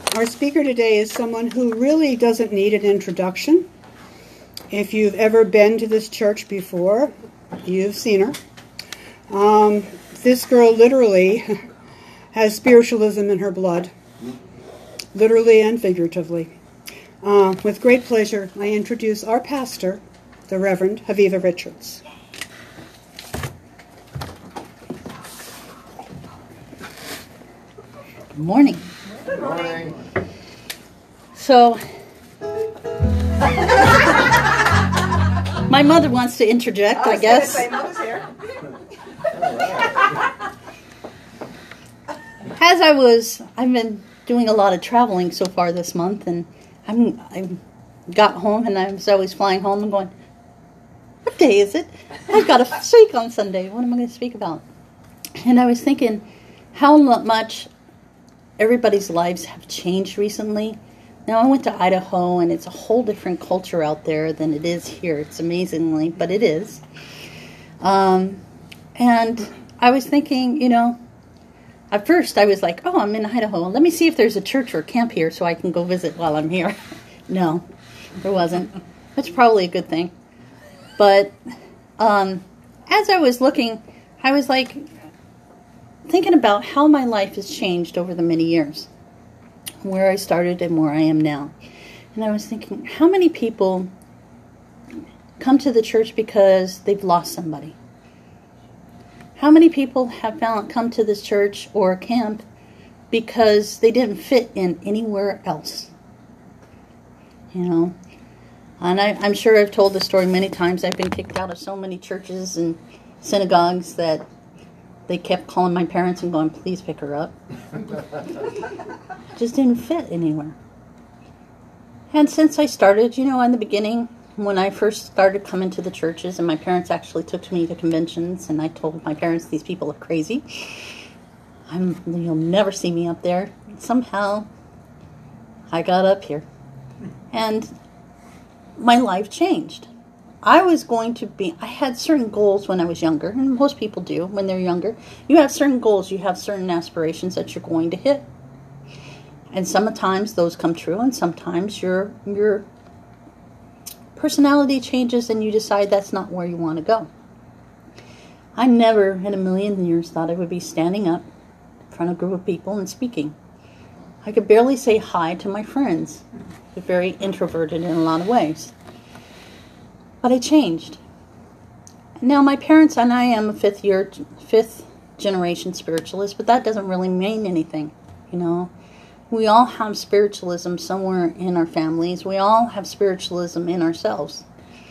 Our speaker today is someone who really doesn't need an introduction. If you've ever been to this church before, you've seen her. This girl literally has spiritualism in her blood, literally and figuratively. With great pleasure, I introduce our pastor, the Reverend Haviva Richards. Good morning. Good morning. So, my mother wants to interject, I guess. Mother's here. I've been doing a lot of traveling so far this month, and I got home, and I was always flying home and going, what day is it? I've got to speak on Sunday. What am I going to speak about? And I was thinking how much everybody's lives have changed recently. Now, I went to Idaho, and it's a whole different culture out there than it is here. It's amazingly, but it is. And I was thinking, at first I was like, oh, I'm in Idaho. Let me see if there's a church or a camp here so I can go visit while I'm here. No, there wasn't. That's probably a good thing. But as I was looking, I was like thinking about how my life has changed over the many years, where I started and where I am now. And I was thinking, how many people come to the church because they've lost somebody? How many people have come to this church or camp because they didn't fit in anywhere else? And I'm sure I've told the story many times. I've been kicked out of so many churches and synagogues that they kept calling my parents and going, please pick her up. Just didn't fit anywhere. And since I started, in the beginning, when I first started coming to the churches, and my parents actually took me to conventions, and I told my parents, these people are crazy. You'll never see me up there. Somehow, I got up here. And my life changed. I had certain goals when I was younger, and most people do when they're younger. You have certain goals, you have certain aspirations that you're going to hit. And sometimes those come true, and sometimes your personality changes and you decide that's not where you want to go. I never in a million years thought I would be standing up in front of a group of people and speaking. I could barely say hi to my friends. They're very introverted in a lot of ways. But I changed. Now my parents and I am a fifth generation spiritualist, but that doesn't really mean anything, We all have spiritualism somewhere in our families. We all have spiritualism in ourselves.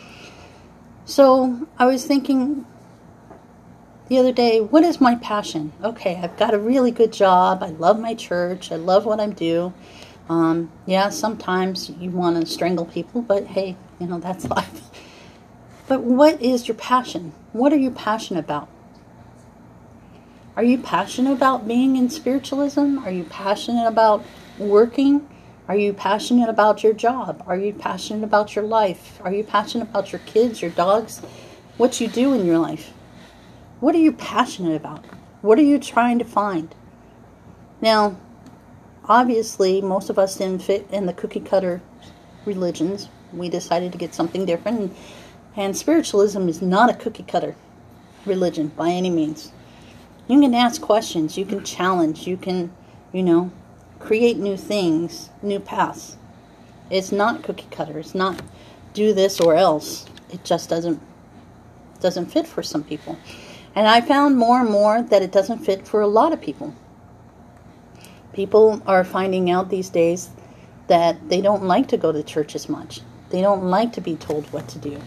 So I was thinking the other day, what is my passion? Okay, I've got a really good job. I love my church. I love what I do. Sometimes you want to strangle people, but hey, that's life. But what is your passion? What are you passionate about? Are you passionate about being in spiritualism? Are you passionate about working? Are you passionate about your job? Are you passionate about your life? Are you passionate about your kids, your dogs? What you do in your life? What are you passionate about? What are you trying to find? Now, obviously, most of us didn't fit in the cookie cutter religions. We decided to get something different. And spiritualism is not a cookie cutter religion by any means. You can ask questions, you can challenge, you can, create new things, new paths. It's not cookie cutter. It's not do this or else. It just doesn't fit for some people. And I found more and more that it doesn't fit for a lot of people. People are finding out these days that they don't like to go to church as much. They don't like to be told what to do.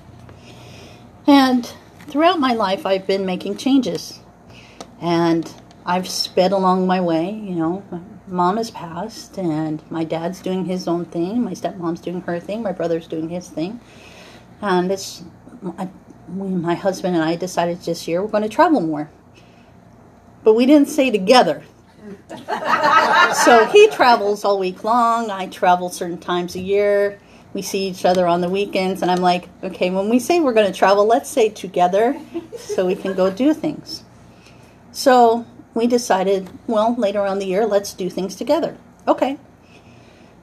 And throughout my life, I've been making changes. And I've sped along my way, Mom has passed, and my dad's doing his own thing. My stepmom's doing her thing. My brother's doing his thing. And my husband and I decided this year we're going to travel more. But we didn't stay together. So he travels all week long. I travel certain times a year. We see each other on the weekends, and I'm like, okay, when we say we're going to travel, let's say together so we can go do things. So we decided, well, later on in the year, let's do things together. Okay.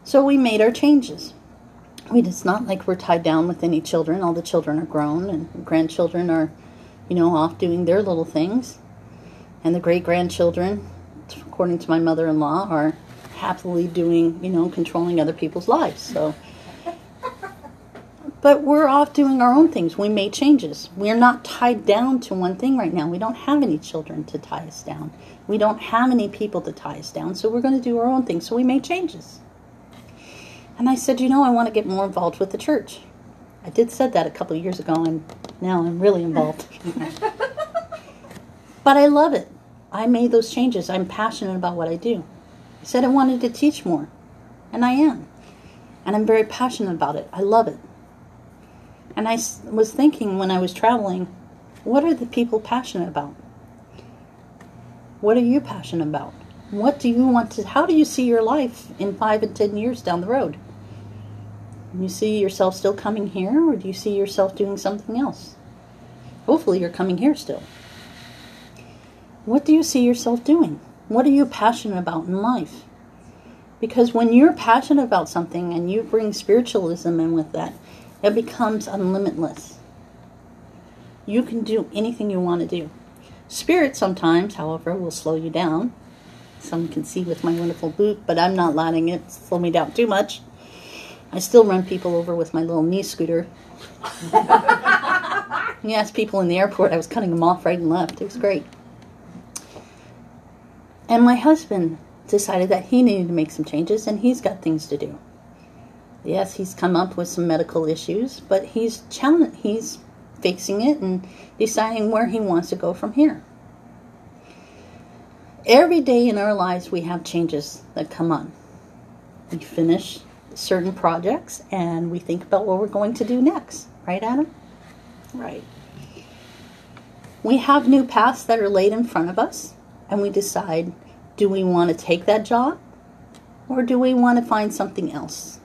So we made our changes. It's not like we're tied down with any children. All the children are grown, and grandchildren are, off doing their little things. And the great-grandchildren, according to my mother-in-law, are happily doing, controlling other people's lives. So, but we're off doing our own things. We made changes. We're not tied down to one thing right now. We don't have any children to tie us down. We don't have any people to tie us down. So we're going to do our own thing. So we made changes. And I said, I want to get more involved with the church. I did said that a couple of years ago, and now I'm really involved. But I love it. I made those changes. I'm passionate about what I do. I said I wanted to teach more, and I am. And I'm very passionate about it. I love it. And I was thinking when I was traveling, what are the people passionate about? What are you passionate about? What do you want to, how do you see your life in 5 and 10 years down the road? Do you see yourself still coming here, or do you see yourself doing something else? Hopefully you're coming here still. What do you see yourself doing? What are you passionate about in life? Because when you're passionate about something and you bring spiritualism in with that, it becomes unlimitless. You can do anything you want to do. Spirit sometimes, however, will slow you down. Some can see with my wonderful boot, but I'm not letting it slow me down too much. I still run people over with my little knee scooter. You ask people in the airport, I was cutting them off right and left. It was great. And my husband decided that he needed to make some changes, and he's got things to do. Yes, he's come up with some medical issues, but he's facing it and deciding where he wants to go from here. Every day in our lives we have changes that come on. We finish certain projects and we think about what we're going to do next. Right, Adam? Right. We have new paths that are laid in front of us, and we decide, do we want to take that job, or do we want to find something else?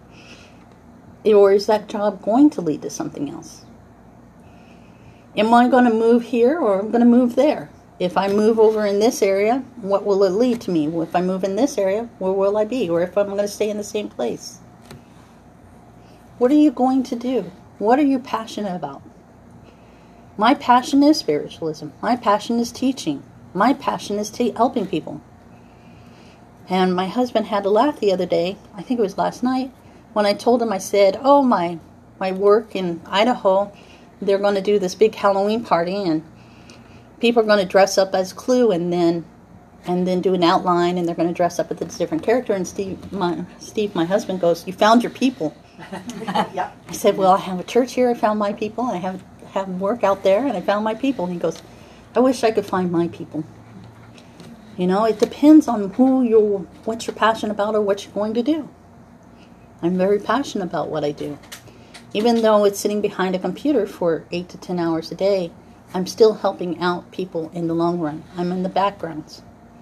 Or is that job going to lead to something else? Am I going to move here, or am I going to move there? If I move over in this area, what will it lead to me? If I move in this area, where will I be? Or if I'm going to stay in the same place? What are you going to do? What are you passionate about? My passion is spiritualism. My passion is teaching. My passion is helping people. And my husband had to laugh the other day, I think it was last night, when I told him, I said, oh, my work in Idaho, they're going to do this big Halloween party, and people are going to dress up as Clue and then do an outline, and they're going to dress up with a different character. And Steve, my husband, goes, you found your people. Yep. I said, well, I have a church here. I found my people. I have work out there, and I found my people. And he goes, I wish I could find my people. It depends on what you're passionate about or what you're going to do. I'm very passionate about what I do. Even though it's sitting behind a computer for 8 to 10 hours a day, I'm still helping out people in the long run. I'm in the backgrounds.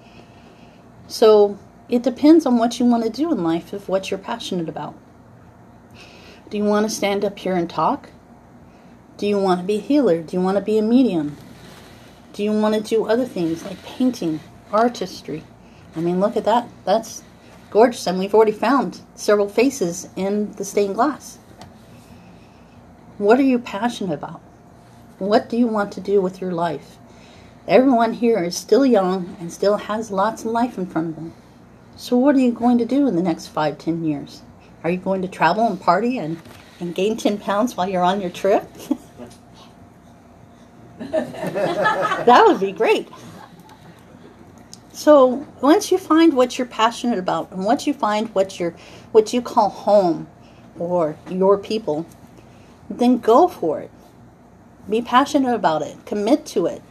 So it depends on what you want to do in life, of what you're passionate about. Do you want to stand up here and talk? Do you want to be a healer? Do you want to be a medium? Do you want to do other things like painting, artistry? I mean, look at that. That's gorgeous. And we've already found several faces in the stained glass. What are you passionate about? What do you want to do with your life? Everyone here is still young and still has lots of life in front of them. So what are you going to do in the next 5, 10 years? Are you going to travel and party and gain 10 pounds while you're on your trip? That would be great. So once you find what you're passionate about, and once you find what you call home or your people, then go for it. Be passionate about it. Commit to it.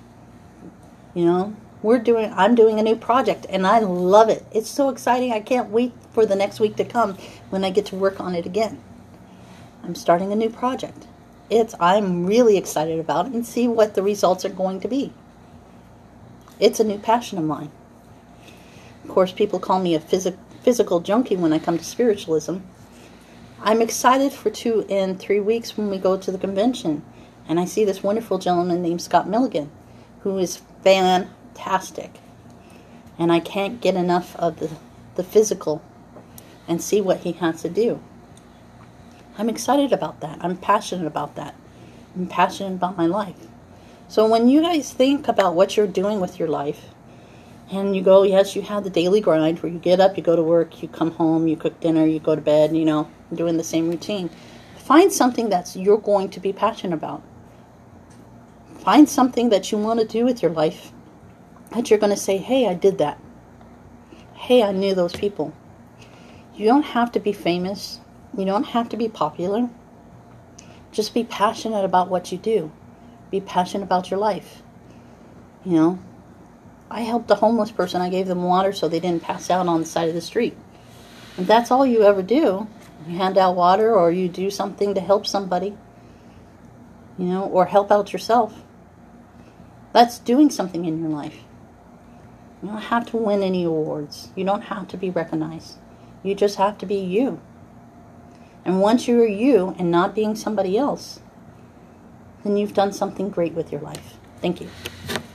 I'm doing a new project, and I love it. It's so exciting. I can't wait for the next week to come when I get to work on it again. I'm starting a new project. I'm really excited about it, and see what the results are going to be. It's a new passion of mine. Of course, people call me a physical junkie when I come to spiritualism. I'm excited for 2 and 3 weeks when we go to the convention, and I see this wonderful gentleman named Scott Milligan, who is fantastic. And I can't get enough of the physical and see what he has to do. I'm excited about that. I'm passionate about that. I'm passionate about my life. So when you guys think about what you're doing with your life, and you go, yes, you have the daily grind where you get up, you go to work, you come home, you cook dinner, you go to bed, doing the same routine. Find something that you're going to be passionate about. Find something that you want to do with your life that you're going to say, hey, I did that. Hey, I knew those people. You don't have to be famous. You don't have to be popular. Just be passionate about what you do. Be passionate about your life. I helped a homeless person. I gave them water so they didn't pass out on the side of the street. If that's all you ever do, you hand out water or you do something to help somebody, or help out yourself. That's doing something in your life. You don't have to win any awards. You don't have to be recognized. You just have to be you. And once you're you and not being somebody else, then you've done something great with your life. Thank you.